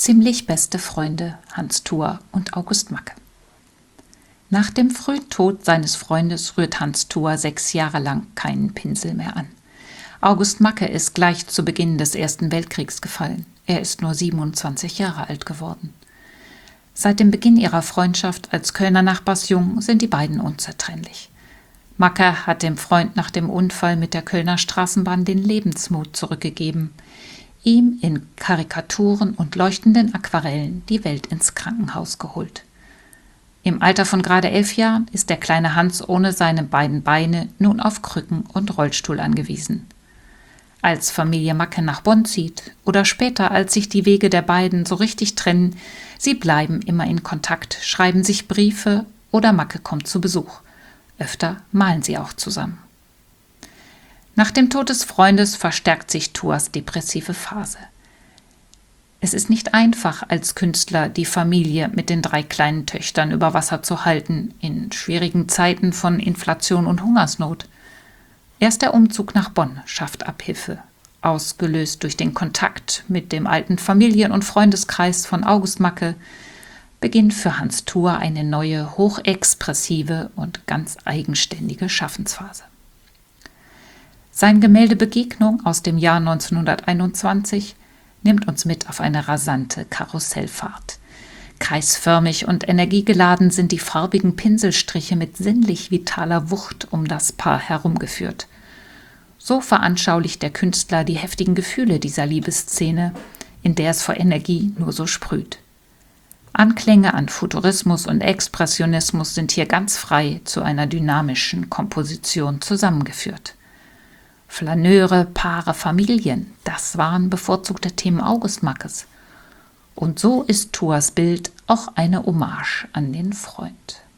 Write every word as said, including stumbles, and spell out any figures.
Ziemlich beste Freunde Hans Thur und August Macke. Nach dem frühen Tod seines Freundes rührt Hans Thur sechs Jahre lang keinen Pinsel mehr an. August Macke ist gleich zu Beginn des Ersten Weltkriegs gefallen. Er ist nur siebenundzwanzig Jahre alt geworden. Seit dem Beginn ihrer Freundschaft als Kölner Nachbarsjung sind die beiden unzertrennlich. Macke hat dem Freund nach dem Unfall mit der Kölner Straßenbahn den Lebensmut zurückgegeben, ihm in Karikaturen und leuchtenden Aquarellen die Welt ins Krankenhaus geholt. Im Alter von gerade elf Jahren ist der kleine Hans ohne seine beiden Beine nun auf Krücken und Rollstuhl angewiesen. Als Familie Macke nach Bonn zieht oder später, als sich die Wege der beiden so richtig trennen, sie bleiben immer in Kontakt, schreiben sich Briefe oder Macke kommt zu Besuch. Öfter malen sie auch zusammen. Nach dem Tod des Freundes verstärkt sich Thurs depressive Phase. Es ist nicht einfach, als Künstler die Familie mit den drei kleinen Töchtern über Wasser zu halten, in schwierigen Zeiten von Inflation und Hungersnot. Erst der Umzug nach Bonn schafft Abhilfe, ausgelöst durch den Kontakt mit dem alten Familien- und Freundeskreis von August Macke, beginnt für Hans Thur eine neue, hochexpressive und ganz eigenständige Schaffensphase. Sein Gemälde Begegnung aus dem Jahr neunzehnhunderteinundzwanzig nimmt uns mit auf eine rasante Karussellfahrt. Kreisförmig und energiegeladen sind die farbigen Pinselstriche mit sinnlich vitaler Wucht um das Paar herumgeführt. So veranschaulicht der Künstler die heftigen Gefühle dieser Liebesszene, in der es vor Energie nur so sprüht. Anklänge an Futurismus und Expressionismus sind hier ganz frei zu einer dynamischen Komposition zusammengeführt. Flaneure, Paare, Familien, das waren bevorzugte Themen August Mackes. Und so ist Thurs Bild auch eine Hommage an den Freund.